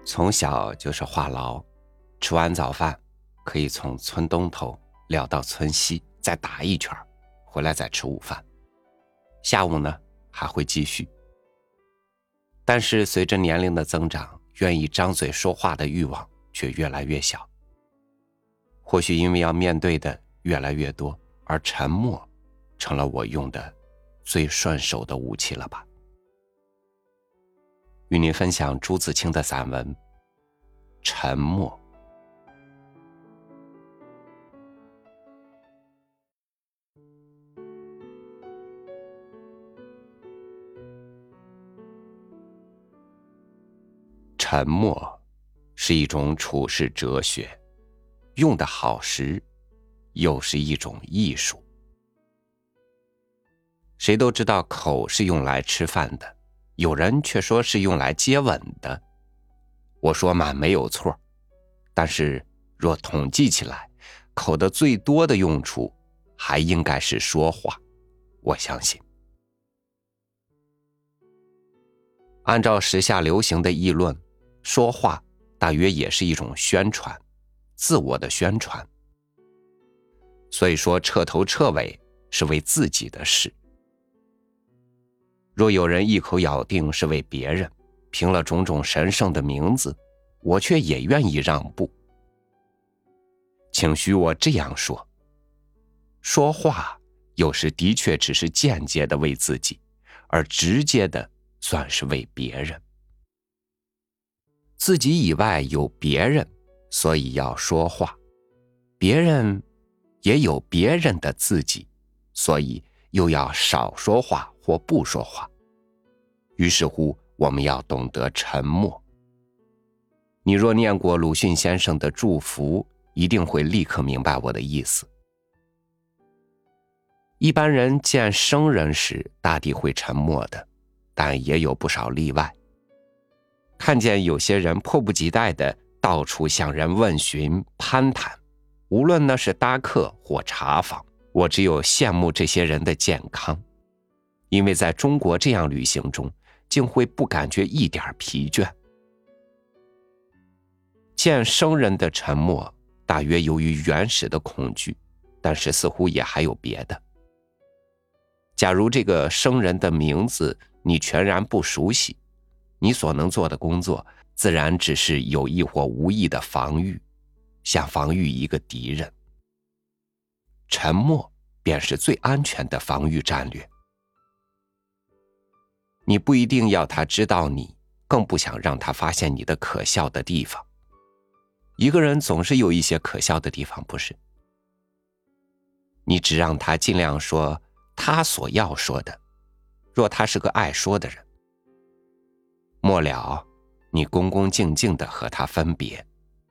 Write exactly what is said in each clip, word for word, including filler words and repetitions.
从小就是话痨，吃完早饭可以从村东头聊到村西，再打一圈，回来再吃午饭。下午呢还会继续。但是随着年龄的增长，愿意张嘴说话的欲望却越来越小。或许因为要面对的越来越多，而沉默成了我用的最顺手的武器了吧。与您分享朱自清的散文《沉默》。沉默是一种处世哲学，用得好时又是一种艺术。谁都知道口是用来吃饭的，有人却说是用来接吻的。我说满没有错，但是若统计起来，口的最多的用处还应该是说话。我相信按照时下流行的议论，说话大约也是一种宣传，自我的宣传。所以说彻头彻尾是为自己的事。若有人一口咬定是为别人，凭了种种神圣的名字，我却也愿意让步。请许我这样说，说话有时的确只是间接的为自己，而直接的算是为别人。自己以外有别人，所以要说话；别人也有别人的自己，所以又要少说话或不说话。于是乎，我们要懂得沉默。你若念过鲁迅先生的祝福，一定会立刻明白我的意思。一般人见生人时大抵会沉默的，但也有不少例外。看见有些人迫不及待地到处向人问询攀谈，无论那是搭客或茶访，我只有羡慕这些人的健康。因为在中国这样旅行中，竟会不感觉一点疲倦。见生人的沉默大约由于原始的恐惧，但是似乎也还有别的。假如这个生人的名字你全然不熟悉，你所能做的工作自然只是有意或无意的防御，像防御一个敌人。沉默便是最安全的防御战略。你不一定要他知道你，更不想让他发现你的可笑的地方。一个人总是有一些可笑的地方，不是？你只让他尽量说他所要说的，若他是个爱说的人，末了你恭恭敬敬地和他分别。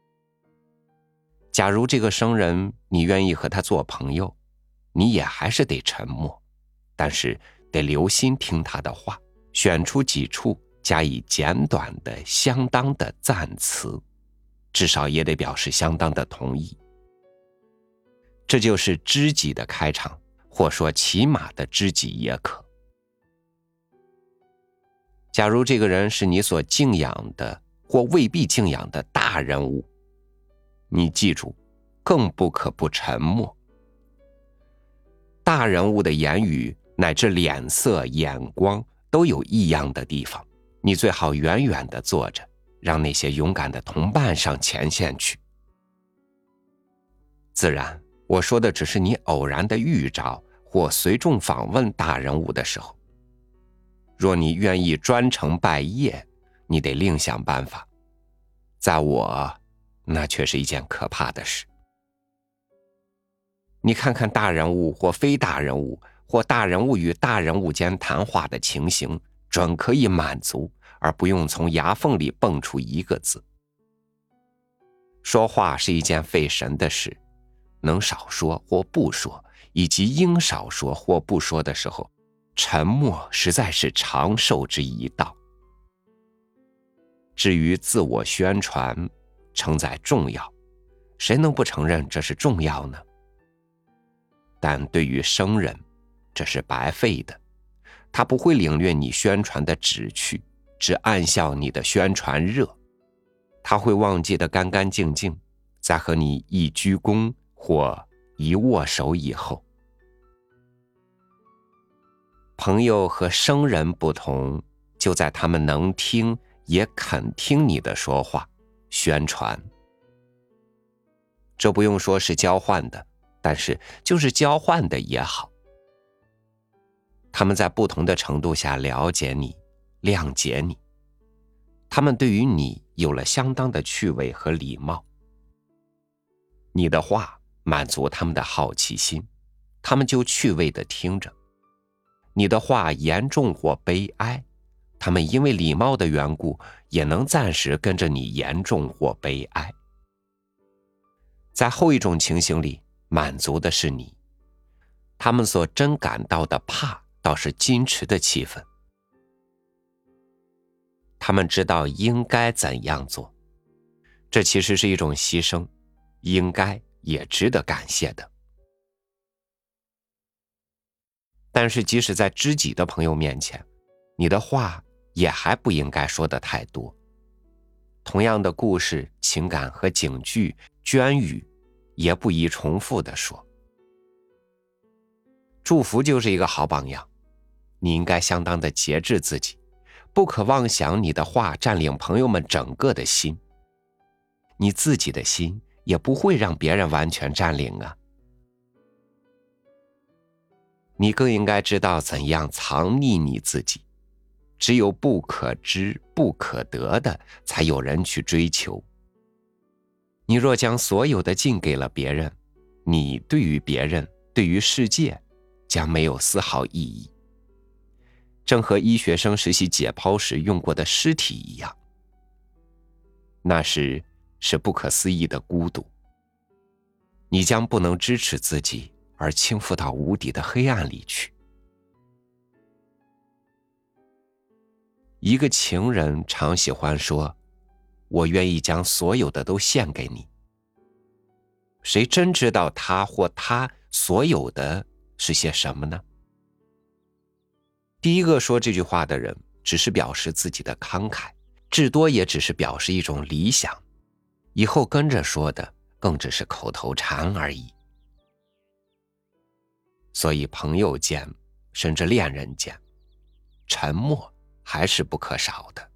假如这个生人你愿意和他做朋友，你也还是得沉默，但是得留心听他的话，选出几处加以简短的相当的赞词，至少也得表示相当的同意。这就是知己的开场，或说起码的知己也可。假如这个人是你所敬仰的或未必敬仰的大人物，你记住，更不可不沉默。大人物的言语乃至脸色眼光都有异样的地方，你最好远远地坐着，让那些勇敢的同伴上前线去。自然我说的只是你偶然的遇着或随众访问大人物的时候。若你愿意专程拜谒，你得另想办法。在我，那却是一件可怕的事。你看看大人物或非大人物，或大人物与大人物间谈话的情形，准可以满足，而不用从牙缝里蹦出一个字。说话是一件费神的事，能少说或不说，以及应少说或不说的时候，沉默实在是长寿之一道。至于自我宣传，承载重要，谁能不承认这是重要呢？但对于生人，这是白费的，他不会领略你宣传的旨趣，只暗笑你的宣传热。 他会忘记得干干净净，在和你一鞠躬或一握手以后。朋友和生人不同，就在他们能听也肯听你的说话、宣传。这不用说是交换的，但是就是交换的也好。他们在不同的程度下了解你、谅解你，他们对于你有了相当的趣味和礼貌。你的话满足他们的好奇心，他们就趣味地听着。你的话严重或悲哀，他们因为礼貌的缘故，也能暂时跟着你严重或悲哀。在后一种情形里，满足的是你，他们所真感到的怕，倒是矜持的气氛。他们知道应该怎样做，这其实是一种牺牲，应该也值得感谢的。但是即使在知己的朋友面前，你的话也还不应该说得太多。同样的故事、情感和警句、眷语，也不宜重复地说。祝福就是一个好榜样，你应该相当的节制自己，不可妄想你的话占领朋友们整个的心。你自己的心也不会让别人完全占领啊。你更应该知道怎样藏匿你自己，只有不可知、不可得的，才有人去追求。你若将所有的尽给了别人，你对于别人、对于世界，将没有丝毫意义。正和医学生实习解剖时用过的尸体一样，那时是不可思议的孤独。你将不能支持自己，而倾覆到无底的黑暗里去。一个情人常喜欢说，我愿意将所有的都献给你。谁真知道他或他所有的是些什么呢？第一个说这句话的人只是表示自己的慷慨，至多也只是表示一种理想，以后跟着说的更只是口头禅而已。所以朋友间，甚至恋人间，沉默还是不可少的。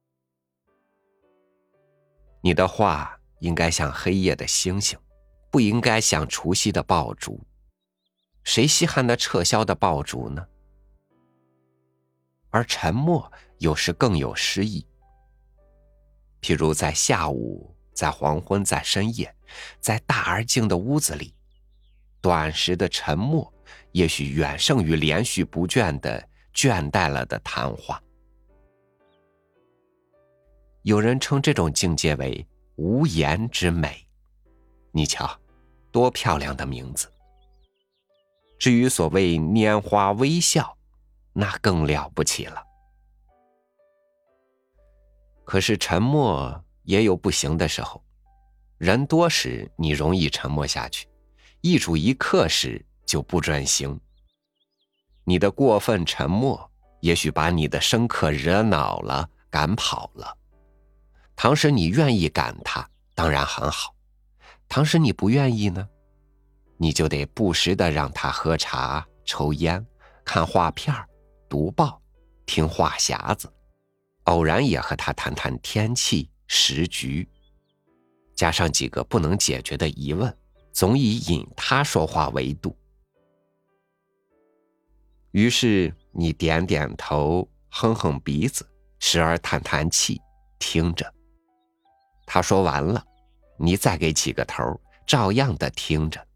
你的话应该像黑夜的星星，不应该像除夕的爆竹。谁稀罕那撤销的爆竹呢？而沉默有时更有诗意。譬如在下午，在黄昏，在深夜，在大而静的屋子里，短时的沉默也许远胜于连续不倦的倦怠了的谈话。有人称这种境界为无言之美，你瞧，多漂亮的名字。至于所谓拈花微笑，那更了不起了。可是沉默也有不行的时候，人多时你容易沉默下去，一主一客时就不准行。你的过分沉默也许把你的生客惹恼了，赶跑了。倘使你愿意赶他，当然很好；倘使你不愿意呢，你就得不时地让他喝茶、抽烟、看画片、读报、听话匣子，偶然也和他谈谈天气、时局，加上几个不能解决的疑问，总以引他说话为度。于是你点点头，哼哼鼻子，时而叹叹气，听着。他说完了，你再给几个头，照样的听着。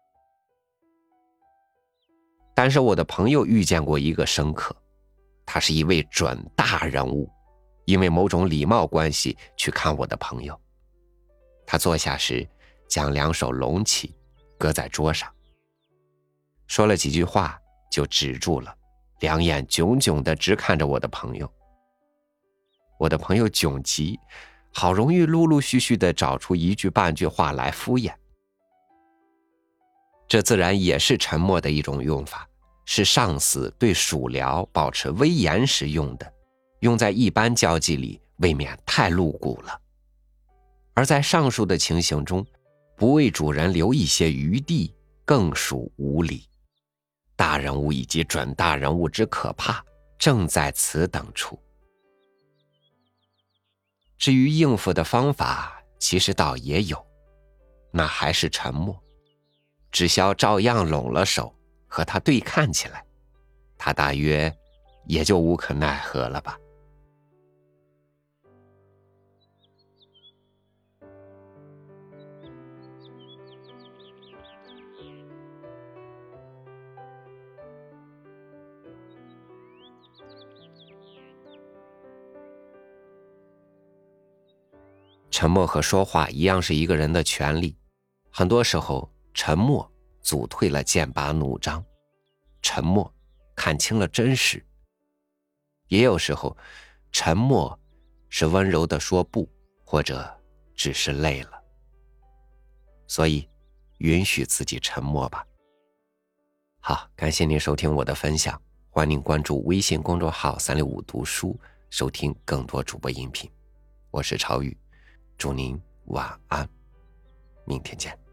但是我的朋友遇见过一个生客，他是一位准大人物，因为某种礼貌关系去看我的朋友。他坐下时将两手拢起，搁在桌上，说了几句话就止住了，两眼炯炯地直看着我的朋友。我的朋友窘极，好容易陆陆续续地找出一句半句话来敷衍。这自然也是沉默的一种用法，是上司对属僚保持威严时用的，用在一般交际里未免太露骨了。 而在上述的情形中，不为主人留一些余地，更属无礼。大人物以及准大人物之可怕，正在此等处。至于应付的方法，其实倒也有，那还是沉默，只消照样拢了手，和他对看起来，他大约也就无可奈何了吧。沉默和说话一样是一个人的权利，很多时候沉默阻退了剑拔弩张，沉默看清了真实，也有时候沉默是温柔地说不，或者只是累了。所以允许自己沉默吧。好，感谢您收听我的分享，欢迎您关注微信公众号三六五读书，收听更多主播音频。我是超宇，祝您晚安，明天见。